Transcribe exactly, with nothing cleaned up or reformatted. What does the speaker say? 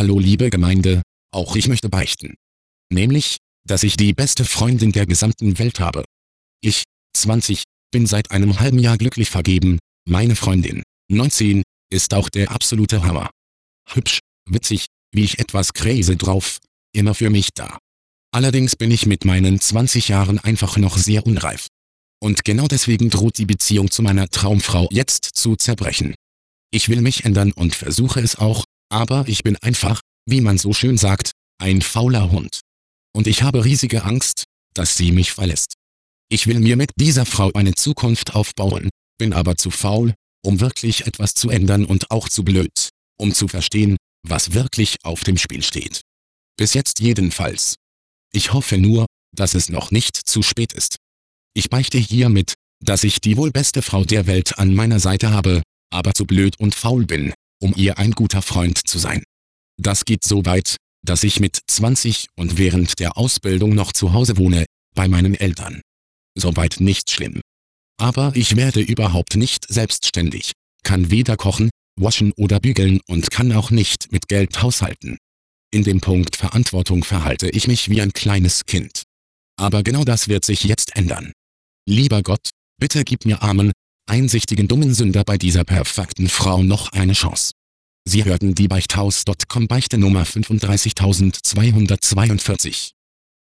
Hallo liebe Gemeinde, auch ich möchte beichten. Nämlich, dass ich die beste Freundin der gesamten Welt habe. Ich, zwanzig, bin seit einem halben Jahr glücklich vergeben, meine Freundin, neunzehn, ist auch der absolute Hammer. Hübsch, witzig, wie ich etwas crazy drauf, immer für mich da. Allerdings bin ich mit meinen zwanzig Jahren einfach noch sehr unreif. Und genau deswegen droht die Beziehung zu meiner Traumfrau jetzt zu zerbrechen. Ich will mich ändern und versuche es auch, aber ich bin einfach, wie man so schön sagt, ein fauler Hund. Und ich habe riesige Angst, dass sie mich verlässt. Ich will mir mit dieser Frau eine Zukunft aufbauen, bin aber zu faul, um wirklich etwas zu ändern und auch zu blöd, um zu verstehen, was wirklich auf dem Spiel steht. Bis jetzt jedenfalls. Ich hoffe nur, dass es noch nicht zu spät ist. Ich beichte hiermit, dass ich die wohl beste Frau der Welt an meiner Seite habe, aber zu blöd und faul bin, um ihr ein guter Freund zu sein. Das geht so weit, dass ich mit zwanzig und während der Ausbildung noch zu Hause wohne, bei meinen Eltern. Soweit nicht schlimm. Aber ich werde überhaupt nicht selbstständig, kann weder kochen, waschen oder bügeln und kann auch nicht mit Geld haushalten. In dem Punkt Verantwortung verhalte ich mich wie ein kleines Kind. Aber genau das wird sich jetzt ändern. Lieber Gott, bitte gib mir armen, einsichtigen dummen Sünder bei dieser perfekten Frau noch eine Chance. Sie hörten die Beichthaus Punkt com Beichte Nummer fünfunddreißigtausendzweihundertzweiundvierzig.